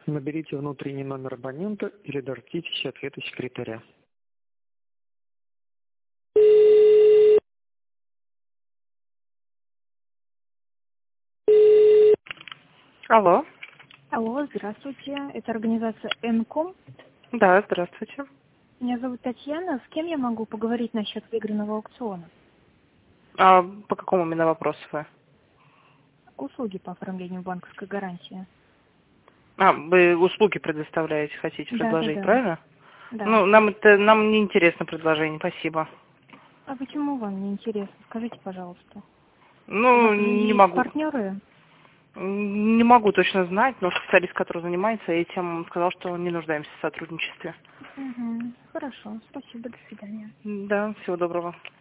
Наберите внутренний номер абонента или дождитесь ответа секретаря. Алло. Алло, здравствуйте. Это организация НКОМ. Да, здравствуйте. Меня зовут Татьяна. С кем я могу поговорить насчет выигранного аукциона? А по какому именно вопросу вы? Услуги по оформлению банковской гарантии. Вы услуги предоставляете, хотите Да, да, предложить, да. правильно? Да. Ну, нам не интересно предложение, спасибо. А почему вам не интересно? Скажите, пожалуйста. У Ну, вас же не есть могу. партнеры? Не могу точно знать, но специалист, который занимается этим, сказал, что не нуждаемся в сотрудничестве. Угу. Хорошо. Спасибо. До свидания. Да, всего доброго.